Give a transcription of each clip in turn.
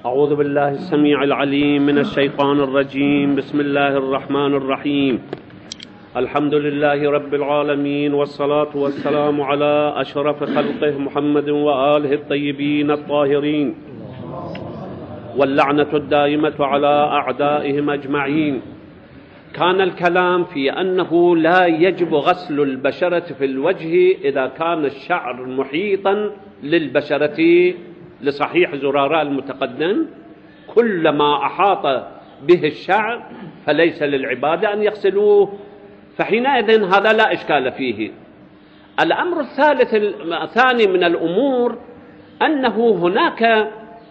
أعوذ بالله السميع العليم من الشيطان الرجيم. بسم الله الرحمن الرحيم. الحمد لله رب العالمين، والصلاة والسلام على أشرف خلقه محمد وآله الطيبين الطاهرين، واللعنة الدائمة على أعدائهم أجمعين. كان الكلام في أنه لا يجب غسل البشرة في الوجه إذا كان الشعر محيطا للبشرة لصحيح زرارة المتقدم. كلما أحاط به الشعر فليس للعبادة أن يغسلوه، فحينئذ هذا لا إشكال فيه. الأمر الثاني من الأمور أنه هناك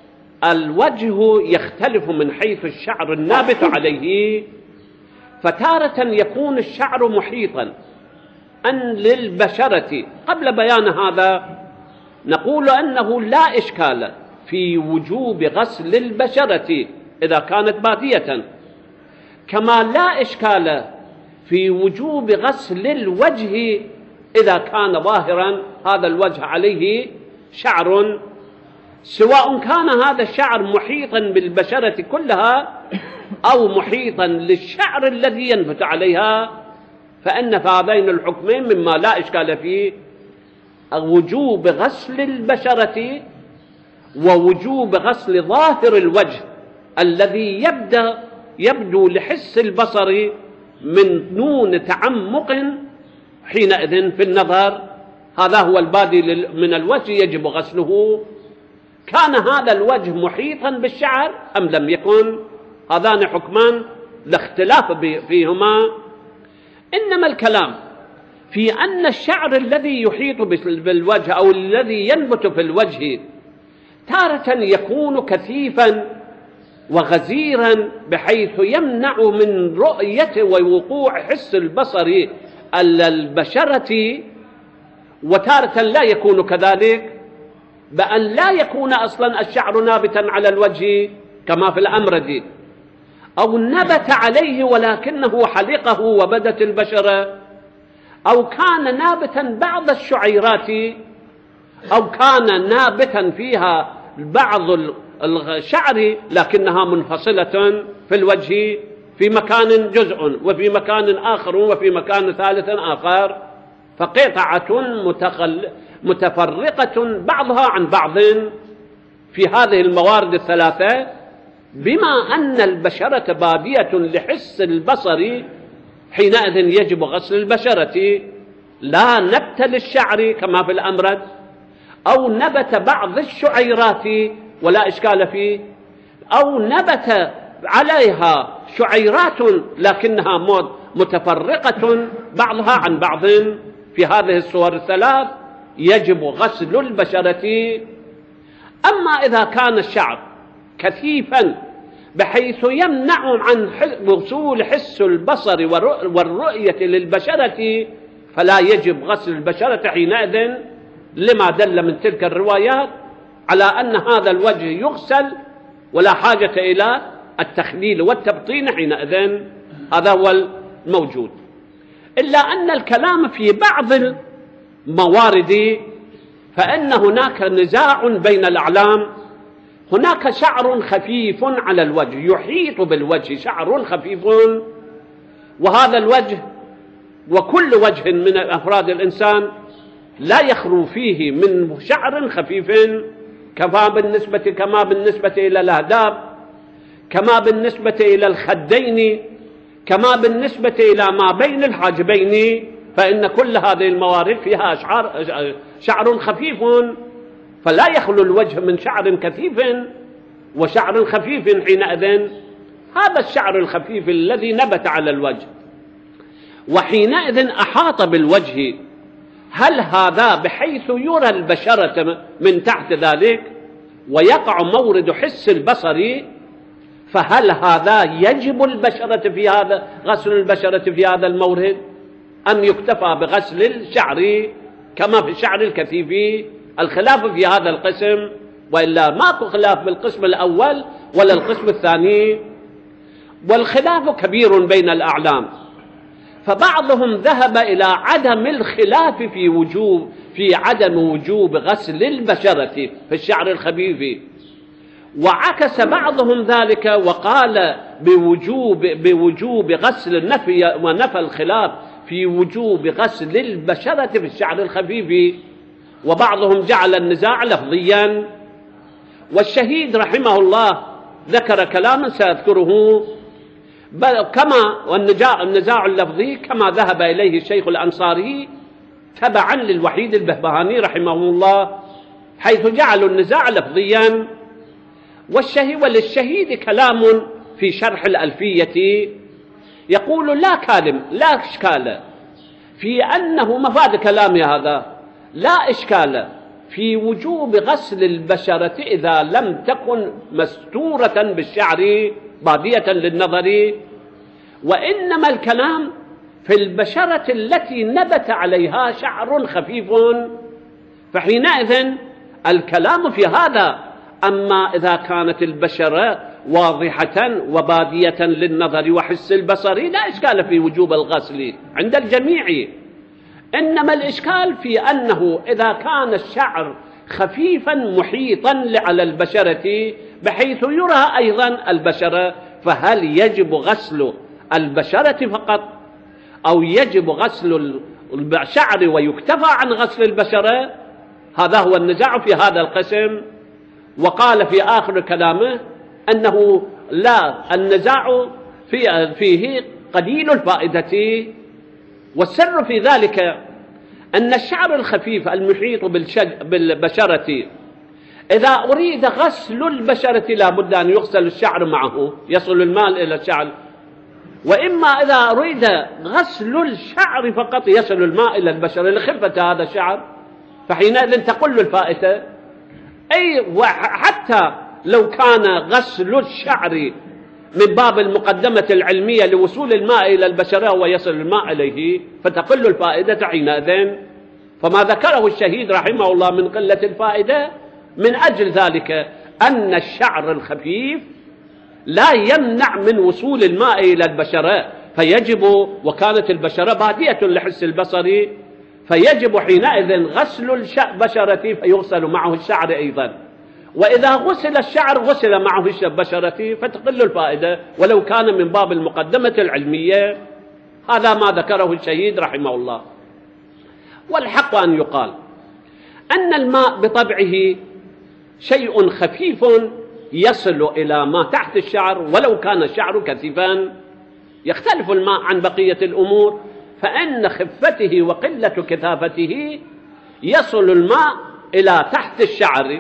الوجه يختلف من حيث الشعر النابت عليه، فتارة يكون الشعر محيطا للبشرة. قبل بيان هذا نقول أنه لا إشكال في وجوب غسل البشرة إذا كانت بادية، كما لا إشكال في وجوب غسل الوجه إذا كان ظاهرا هذا الوجه عليه شعر، سواء كان هذا الشعر محيطا بالبشرة كلها أو محيطا للشعر الذي ينبت عليها، فإن في هذين الحكمين مما لا إشكال فيه وجوب غسل البشرة ووجوب غسل ظاهر الوجه الذي يبدو لحس البصر من دون تعمق حينئذ في النظر. هذا هو البادي من الوجه يجب غسله. كان هذا الوجه محيطا بالشعر أم لم يكن؟ هذان حكمان لا اختلاف فيهما. إنما الكلام في أن الشعر الذي يحيط بالوجه أو الذي ينبت في الوجه تارة يكون كثيفا وغزيرا بحيث يمنع من رؤية ووقوع حس البصر البشرة، وتارة لا يكون كذلك، بأن لا يكون أصلا الشعر نابتا على الوجه كما في الأمرد، أو نبت عليه ولكنه حلقه وبدت البشرة، أو كان نابتا بعض الشعيرات، أو كان نابتا فيها بعض الشعر لكنها منفصلة في الوجه في مكان جزء وفي مكان آخر وفي مكان ثالث آخر، فقطعة متفرقة بعضها عن بعض في هذه الموارد الثلاثة. بما أن البشرة بادية لحس البصر حينئذ يجب غسل البشرة، لا نبت للشعر كما في الأمرد، أو نبت بعض الشعيرات ولا إشكال فيه، أو نبت عليها شعيرات لكنها متفرقة بعضها عن بعض. في هذه الصور الثلاث يجب غسل البشرة. أما إذا كان الشعر كثيفا بحيث يمنع عن وصول حس البصر والرؤية للبشرة فلا يجب غسل البشرة حينئذ، لما دل من تلك الروايات على أن هذا الوجه يغسل ولا حاجة إلى التخليل والتبطين حينئذ. هذا هو الموجود. إلا أن الكلام في بعض الموارد فإن هناك نزاع بين الأعلام. هناك شعر خفيف على الوجه يحيط بالوجه، شعر خفيف، وهذا الوجه وكل وجه من أفراد الإنسان لا يخلو فيه من شعر خفيف، كما بالنسبة إلى الأهداب، كما بالنسبة إلى الخدين، كما بالنسبة إلى ما بين الحاجبين، فإن كل هذه الموارد فيها شعر خفيف، فلا يخلو الوجه من شعر كثيف وشعر خفيف. حينئذ هذا الشعر الخفيف الذي نبت على الوجه وحينئذ أحاط بالوجه، هل هذا بحيث يرى البشرة من تحت ذلك ويقع مورد حس البصر، فهل هذا يجب غسل البشرة في هذا المورد أم يكتفى بغسل الشعر كما في الشعر الكثيف؟ الخلاف في هذا القسم، وإلا ماكو خلاف بالقسم الأول ولا القسم الثاني، والخلاف كبير بين الأعلام. فبعضهم ذهب إلى عدم الخلاف في عدم وجوب غسل البشرة في الشعر الخفيف، وعكس بعضهم ذلك وقال بوجوب غسل النفي، ونفى الخلاف في وجوب غسل البشرة في الشعر الخفيف، وبعضهم جعل النزاع لفظيا. والشهيد رحمه الله ذكر كلاما سأذكره كما والنزاع اللفظي كما ذهب إليه الشيخ الأنصاري تبعا للوحيد البهبهاني رحمه الله، حيث جعلوا النزاع لفظيا. وللشهيد كلام في شرح الألفية يقول لا إشكال في أنه مفاد كلامي هذا، لا إشكال في وجوب غسل البشرة إذا لم تكن مستورة بالشعر بادية للنظر، وإنما الكلام في البشرة التي نبت عليها شعر خفيف، فحينئذ الكلام في هذا. أما إذا كانت البشرة واضحة وبادية للنظر وحس البصر لا إشكال في وجوب الغسل عند الجميع، إنما الإشكال في أنه إذا كان الشعر خفيفا محيطا على البشرة بحيث يرى أيضا البشرة، فهل يجب غسل البشرة فقط أو يجب غسل الشعر ويكتفى عن غسل البشرة؟ هذا هو النزاع في هذا القسم. وقال في آخر كلامه أنه لا، النزاع فيه قليل الفائدة، والسر في ذلك أن الشعر الخفيف المحيط بالبشرة إذا أريد غسل البشرة لا بد أن يغسل الشعر معه، يصل الماء إلى الشعر، وإما إذا أريد غسل الشعر فقط يصل الماء إلى البشرة لخفة هذا الشعر، فحينئذ تقل الفائدة. وحتى لو كان غسل الشعر من باب المقدمة العلمية لوصول الماء إلى البشرة ويصل الماء إليه فتقل الفائدة حينئذ. فما ذكره الشهيد رحمه الله من قلة الفائدة من أجل ذلك أن الشعر الخفيف لا يمنع من وصول الماء إلى البشرة، فيجب، وكانت البشرة بادية لحس البصر، فيجب حينئذ غسل البشرة فيغسل معه الشعر أيضا، وإذا غسل الشعر غسل معه البشرة فتقل الفائدة ولو كان من باب المقدمة العلمية. هذا ما ذكره الشهيد رحمه الله. والحق أن يقال أن الماء بطبعه شيء خفيف يصل إلى ما تحت الشعر ولو كان الشعر كثيفا. يختلف الماء عن بقية الأمور، فإن خفته وقلة كثافته يصل الماء إلى تحت الشعر،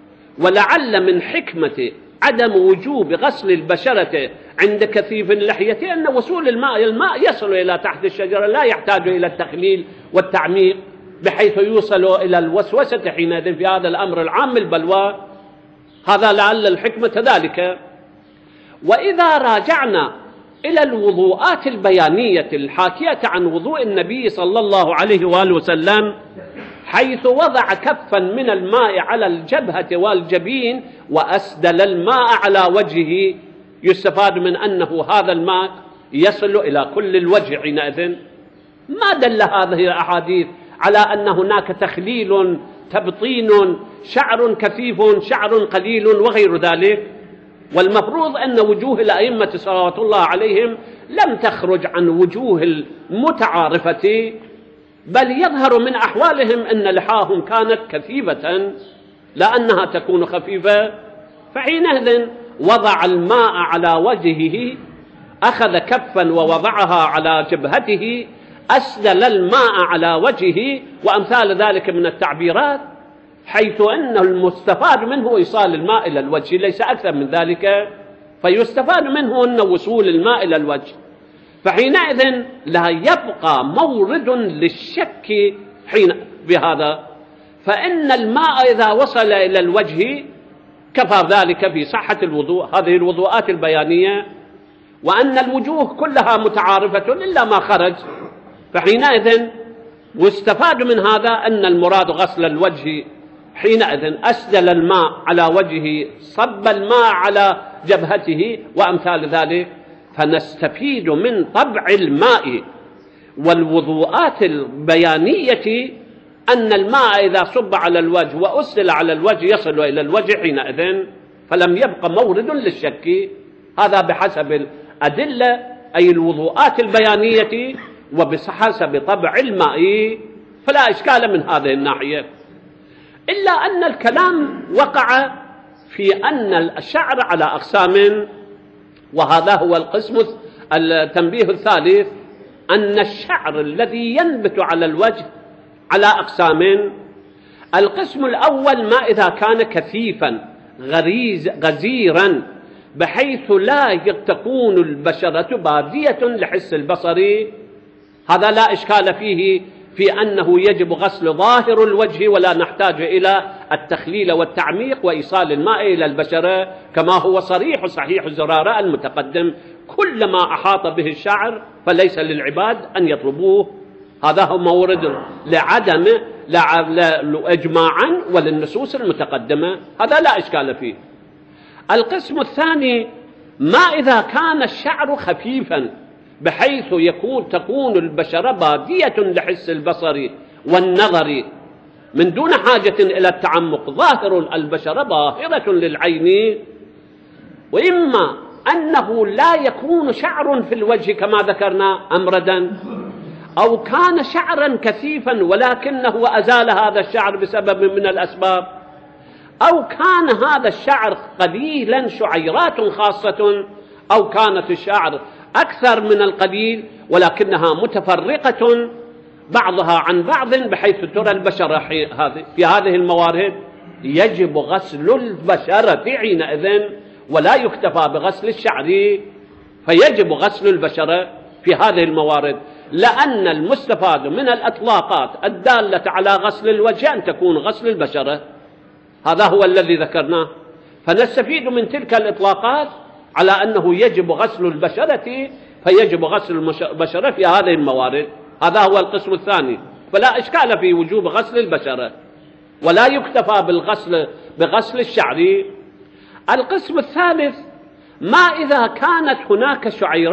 ولعل من حكمة عدم وجوب غسل البشرة عند كثيف اللحية أن وصول الماء يصل إلى تحت الشجرة، لا يحتاج إلى التخليل والتعميق بحيث يوصل إلى الوسوسة حينئذ في هذا الأمر العام البلوى. هذا لعل الحكمة ذلك. وإذا راجعنا إلى الوضوءات البيانية الحاكية عن وضوء النبي صلى الله عليه وآله وسلم، حيث وضع كفا من الماء على الجبهة والجبين وأسدل الماء على وجهه، يستفاد من أنه هذا الماء يصل إلى كل الوجه حينئذ. ما دل هذه الأحاديث على أن هناك تخليل، تبطين، شعر كثيف، شعر قليل وغير ذلك. والمفروض أن وجوه الأئمة صلوات الله عليهم لم تخرج عن وجوه المتعارفة، بل يظهر من أحوالهم أن لحاهم كانت كثيفة لا أنها تكون خفيفة. فحينئذ وضع الماء على وجهه، أخذ كفا ووضعها على جبهته، أسدل الماء على وجهه، وأمثال ذلك من التعبيرات، حيث أن المستفاد منه إيصال الماء إلى الوجه ليس أكثر من ذلك، فيستفاد منه أن وصول الماء إلى الوجه. فحينئذ لا يبقى مورد للشك حين بهذا، فإن الماء إذا وصل إلى الوجه كفى ذلك في صحة الوضوء، هذه الوضوءات البيانية، وأن الوجوه كلها متعارفة إلا ما خرج. فحينئذ واستفاد من هذا أن المراد غسل الوجه، حينئذ أسدل الماء على وجهه، صب الماء على جبهته وأمثال ذلك. فنستفيد من طبع الماء والوضوءات البيانية أن الماء إذا صب على الوجه وأسدل على الوجه يصل إلى الوجه حينئذ. فلم يبق مورد للشك. هذا بحسب الأدلة أي الوضوءات البيانية وبحسب طبع الماء، فلا إشكال من هذه الناحية. إلا أن الكلام وقع في أن الشعر على أقسام، وهذا هو التنبيه الثالث، أن الشعر الذي ينبت على الوجه على أقسام. القسم الأول ما إذا كان كثيفا غزيرا بحيث لا تكون البشرة بادية لحس البصر، هذا لا إشكال فيه في أنه يجب غسل ظاهر الوجه ولا نحتاج إلى التخليل والتعميق وإيصال الماء إلى البشرة، كما هو صحيح الزرارة المتقدم. كلما أحاط به الشعر فليس للعباد أن يطلبوه، هذا هو مورد لعدم إجماعا وللنصوص المتقدمة، هذا لا إشكال فيه. القسم الثاني ما إذا كان الشعر خفيفا بحيث تكون البشرة بادية لحس البصر والنظر من دون حاجة إلى التعمق، ظاهر البشرة ظاهرة للعين، وإما أنه لا يكون شعر في الوجه كما ذكرنا أمردا، أو كان شعرا كثيفا ولكنه أزال هذا الشعر بسبب من الأسباب، أو كان هذا الشعر قليلا شعيرات خاصة، أو كانت الشعر أكثر من القليل ولكنها متفرقة بعضها عن بعض بحيث ترى البشرة في هذه الموارد، يجب غسل البشرة حينئذ ولا يكتفى بغسل الشعر، فيجب غسل البشرة في هذه الموارد، لأن المستفاد من الأطلاقات الدالة على غسل الوجه أن تكون غسل البشرة، هذا هو الذي ذكرناه. فنستفيد من تلك الإطلاقات على أنه يجب غسل البشرة، فيجب غسل البشرة في هذه الموارد، هذا هو القسم الثاني، فلا إشكال في وجوب غسل البشرة ولا يكتفى بغسل الشعر. القسم الثالث ما إذا كانت هناك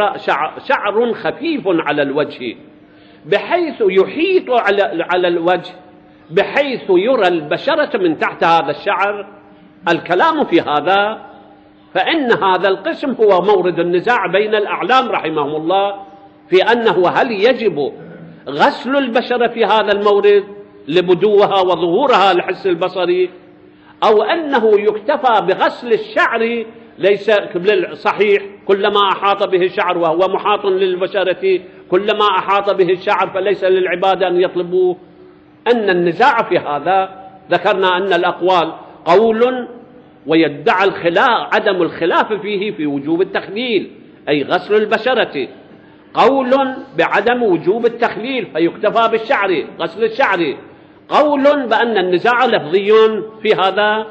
شعر خفيف على الوجه بحيث يحيط على الوجه بحيث يرى البشرة من تحت هذا الشعر. الكلام في هذا فإن هذا القسم هو مورد النزاع بين الأعلام رحمهم الله في أنه هل يجب غسل البشرة في هذا المورد لبدوها وظهورها لحس البصري، أو أنه يكتفى بغسل الشعر، ليس صحيح كلما أحاط به الشعر وهو محاط للبشرة كلما أحاط به الشعر فليس للعبادة أن يطلبوه. أن النزاع في هذا ذكرنا أن الأقوال قول ويدعى عدم الخلاف فيه في وجوب التخليل أي غسل البشرة، قول بعدم وجوب التخليل فيكتفى بالشعر غسل الشعر، قول بأن النزاع لفظي في هذا.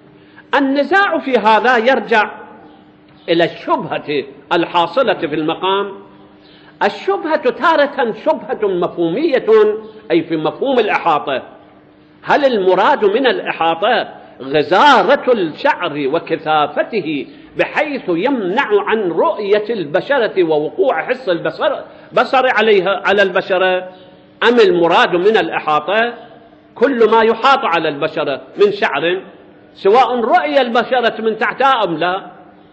النزاع في هذا يرجع إلى الشبهة الحاصلة في المقام. الشبهة تارة شبهة مفهومية أي في مفهوم الإحاطة، هل المراد من الإحاطة غزارة الشعر وكثافته بحيث يمنع عن رؤية البشرة ووقوع حس البصر على البشرة، أم المراد من الإحاطة كل ما يحاط على البشرة من شعر سواء رؤية البشرة من تحتها أم لا؟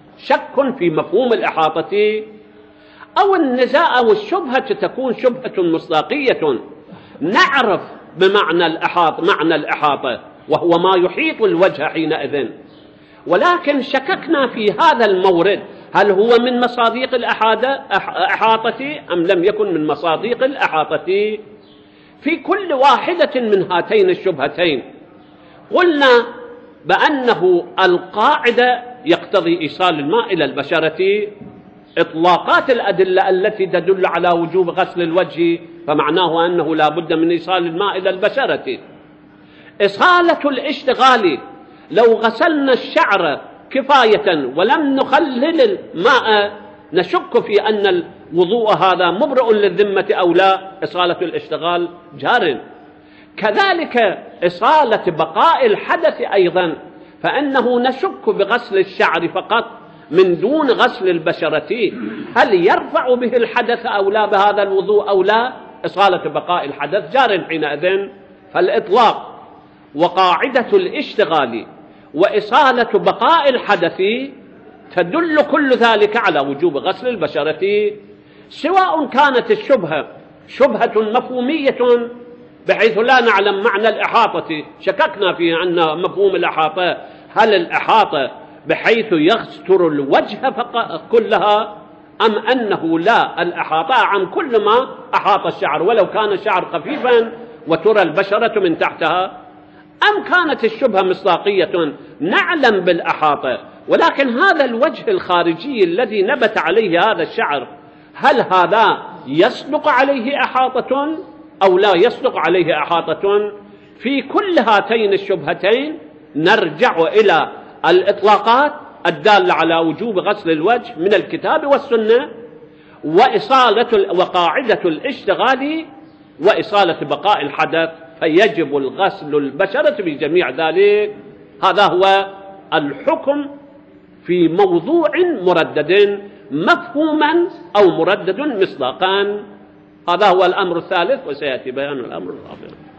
شك في مفهوم الإحاطة. أو النزاع أو الشبهة تكون شبهة مصداقية، نعرف بمعنى معنى الإحاطة وهو ما يحيط الوجه حينئذ، ولكن شككنا في هذا المورد هل هو من مصاديق الإحاطة أم لم يكن من مصاديق الإحاطة. في كل واحدة من هاتين الشبهتين قلنا بأنه القاعدة يقتضي إيصال الماء إلى البشرة، إطلاقات الأدلة التي تدل على وجوب غسل الوجه فمعناه أنه لا بد من إيصال الماء إلى البشرة. إصالة الاشتغال لو غسلنا الشعر كفاية ولم نخلل الماء نشك في أن الوضوء هذا مبرئ للذمة أو لا، إصالة الاشتغال جار. كذلك إصالة بقاء الحدث أيضا، فإنه نشك بغسل الشعر فقط من دون غسل البشرة هل يرفع به الحدث أو لا بهذا الوضوء أو لا، إصالة بقاء الحدث جار حينئذ. فالإطلاق وقاعدة الاشتغال وإصالة بقاء الحدث تدل كل ذلك على وجوب غسل البشرة، سواء كانت الشبهة شبهة مفهومية بحيث لا نعلم معنى الإحاطة، شككنا في أن مفهوم الإحاطة هل الإحاطة بحيث يستر الوجه كلها، أم أنه لا، الإحاطة عن كل ما أحاط الشعر ولو كان الشعر خفيفا وترى البشرة من تحتها، أم كانت الشبهة مصداقية نعلم بالإحاطة ولكن هذا الوجه الخارجي الذي نبت عليه هذا الشعر هل هذا يصدق عليه إحاطة أو لا يصدق عليه إحاطة؟ في كل هاتين الشبهتين نرجع إلى الإطلاقات الدالة على وجوب غسل الوجه من الكتاب والسنة، وقاعدة الاشتغال وإصالة بقاء الحدث، فيجب الغسل البشرة بجميع ذلك. هذا هو الحكم في موضوع مردد مفهوما أو مردد مصداقا. هذا هو الأمر الثالث، وسيأتي بيان الأمر الرابع.